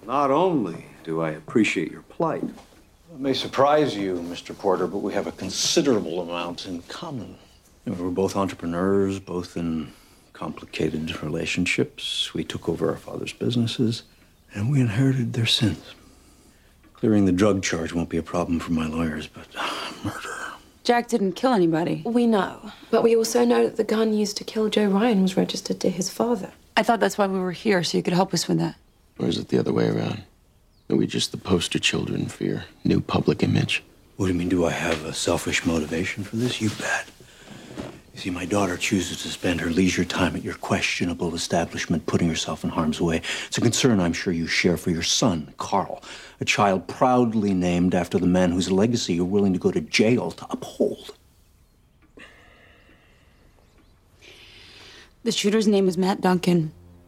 Not only do I appreciate your plight, It may surprise you, Mr. Porter, but we have a considerable amount in common. we're both entrepreneurs, both in complicated relationships. We took over our father's businesses, and we inherited their sins. Clearing the drug charge won't be a problem for my lawyers, but murder. Jack didn't kill anybody. We know, but we also know that the gun used to kill Joe Ryan was registered to his father. I thought that's why we were here, so you could help us with that. Or is it the other way around? Are we just the poster children for your new public image? What do you mean, do I have a selfish motivation for this? You bet. You see, my daughter chooses to spend her leisure time at your questionable establishment, putting herself in harm's way. It's a concern I'm sure you share for your son, Carl, a child proudly named after the man whose legacy you're willing to go to jail to uphold. The shooter's name was Matt Duncan.